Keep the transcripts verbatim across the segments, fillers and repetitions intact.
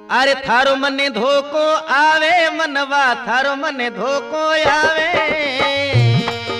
अरे थारो मने धोको आवे मनवा थारो मने धोको आवे।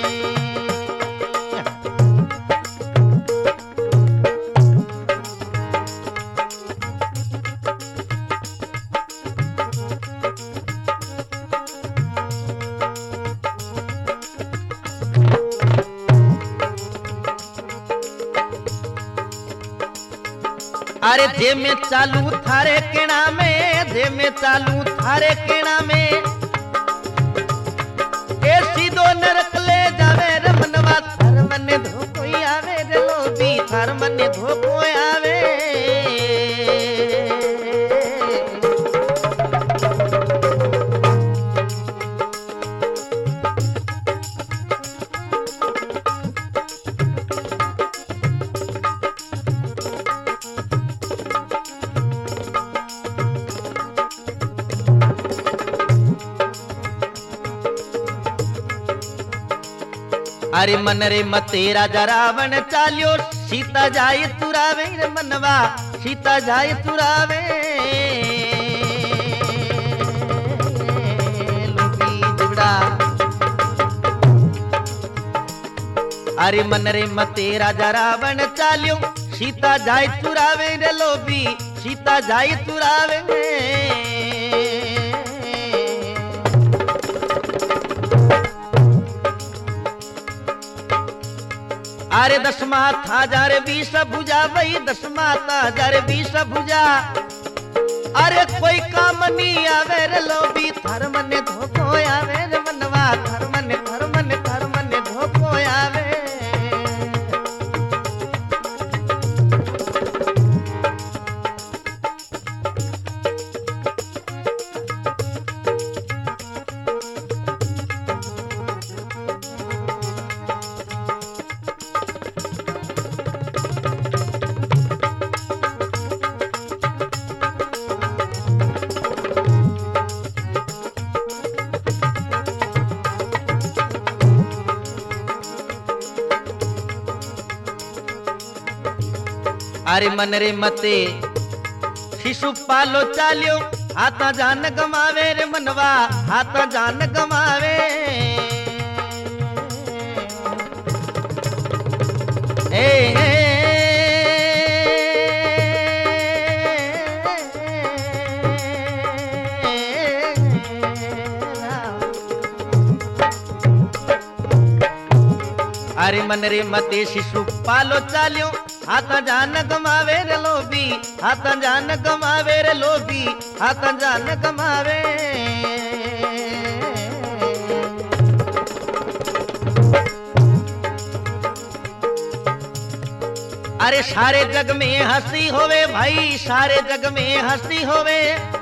अरे जे में चालू थारे केना में जे में चालू थारे केना में ए सीधो नरक ले जावे रे मनवा थार मने धोको आवे रे लोभी थार मने धोको आवे। अरे मन रे मते राजा रावण चालियो सीता जाए तुरावे रे मनवा सीता जाए तुरावे। लोभी जुड़ा अरे मन रे मते राजा रावण चालियो सीता जाए तुरावे रे लोभी सीता जाए तुरावे। अरे दसमा था जार बीस भुजा वही दसमा था जार बीस भुजा। अरे कोई काम नहीं आवे रे लोभी थार मने धोको आवे रे मनवा थार मने थार मने थार मने धोको आवे। अरे मन रे मते शिशु पालो चालियो हाथा जान गमावे रे मनवा हाथा जान गमावे। ए, ए, अरे मन रे मते शिशु पालो चालियो हाथा जान गमावे रे लोभी हाथा जान गमावे रे लोभी हाथा जान गमावे। अरे सारे जग में हंसी होवे भाई सारे जग में हंसी होवे।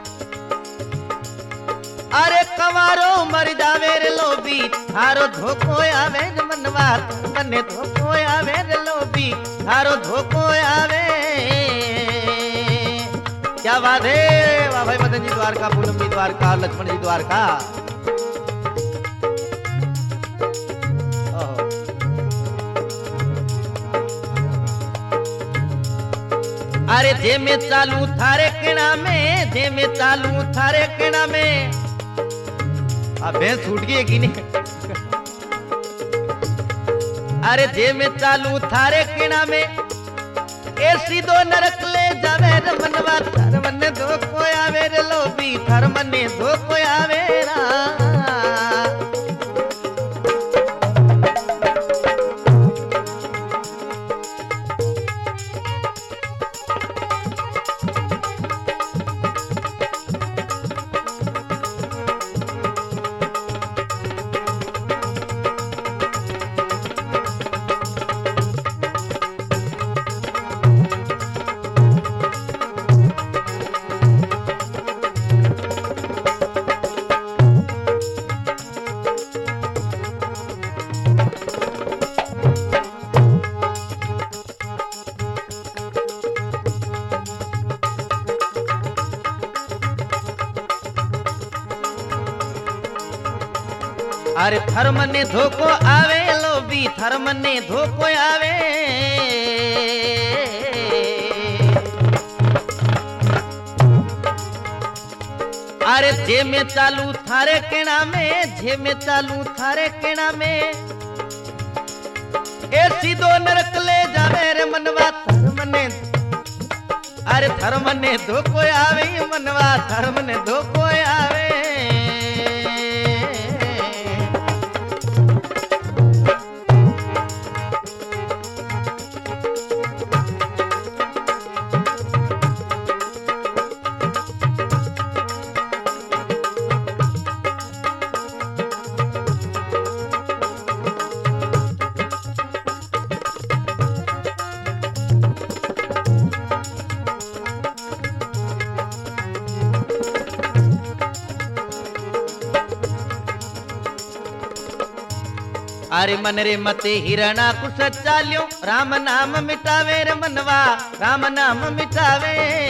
अरे कवारो मर जावे रे लोभी थारो धोको आवे रे मनवा मने धोको आवे रे लोभी थारो धोको आवे। क्या बात है वाह भाई मदन जी द्वारका पूनम जी द्वारका लक्ष्मण जी द्वारका। अरे जे में चालू थारे केना में जे में चालू थारे केना में। अब भैंस छूट गई है कि नहीं। अरे जे में चालू थारे केना में ए सीधो नरक ले जावे रे मनवा थार मने धोको आवे रे लोभी थार मने धोको आवे रा। अरे थर मने धोको आवे लोभी थर मने धोको आवे। अरे जे में चालू थारे केना में, जे में चालू थारे केना में, ए सीधो नरक ले जावे रे मनवा धर्म ने, अरे धर्म ने धोको आवे मनवा धर्म ने धोको आवे। अरे मन रे मते हिरणा कुछ चाल्यो, राम नाम मिटावे रे मनवा राम नाम मिटावे।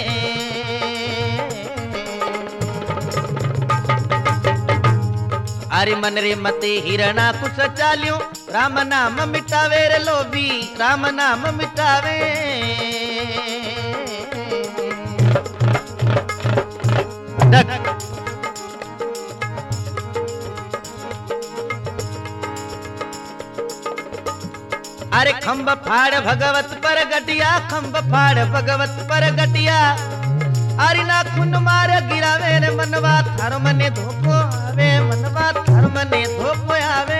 अरे मन रे मते हिरणा कुछ चाल्यो, राम नाम मिटावे रे लोभी राम नाम मिटावे। डक अरे खंब फाड़ भगवत पर गटिया, खंब फाड़ भगवत पर गटिया, अरे ना खून मार गिरावे रे मनवा धर्म ने धोको आवे मनवा धर्म ने धोको आवे।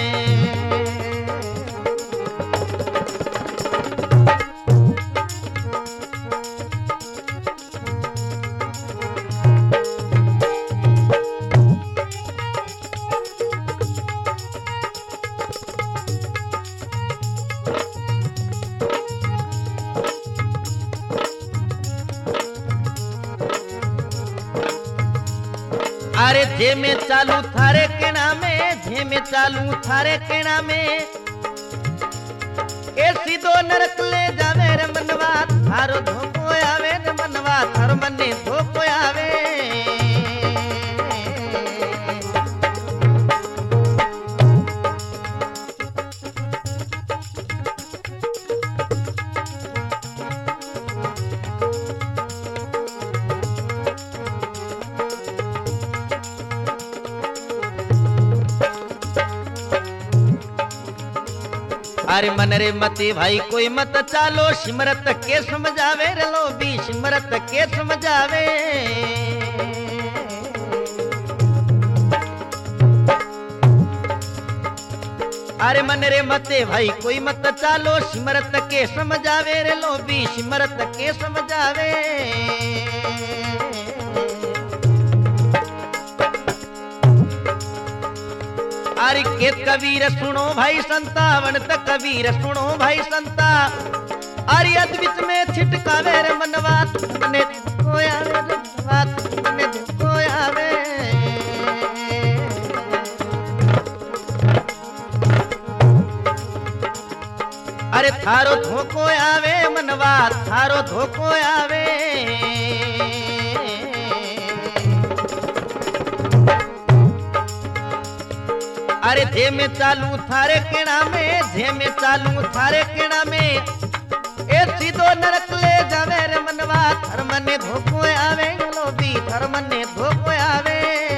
अरे जे में चालू थारे केना में, जे में चालू थारे केना में, ए सीधो नरक ले जावे रे मनवा थारो धोको आवे रे मनवा धर्म ने धोको आवे। अरे मन रे मती भाई कोई मत चालो, सिमरत के समझावे रे लोभी सिमरत के समझावे। अरे मन रे मते भाई कोई मत चालो, सिमरत के समझावे रे लोभी सिमरत के समझावे। अरे के कबीर सुनो भाई संता, वणत कबीर सुनो भाई संता, अरे अद्वित में छिटकावे रे मनवा ने कोया रे मनवा ने कोया रे। अरे थारो धोको आवे मनवा थारो धोको आवे। अरे जे में चालू थारे केना में, जे में चालू थारे केना में, ए सीधो नरक ले जावे रे मनवा धर्म ने धोको आवे लोभी धर्म ने धोको आवे।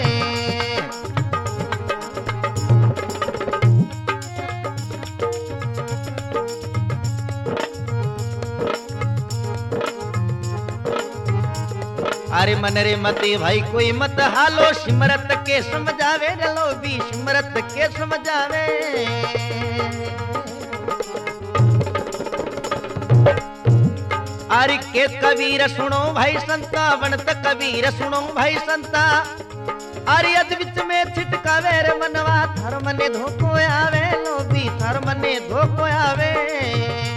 अरे मन रे मती भाई कोई मत हालो, सिमरत के समझावे रे लोभी सिमरत के समझावे। अरे के कबीर सुनो भाई संता, वणत कबीर सुनो भाई संता, अरे अद्वित में छिटकावे रे मनवा धर्म ने धोको आवे लोभी धर्म ने धोको आवे।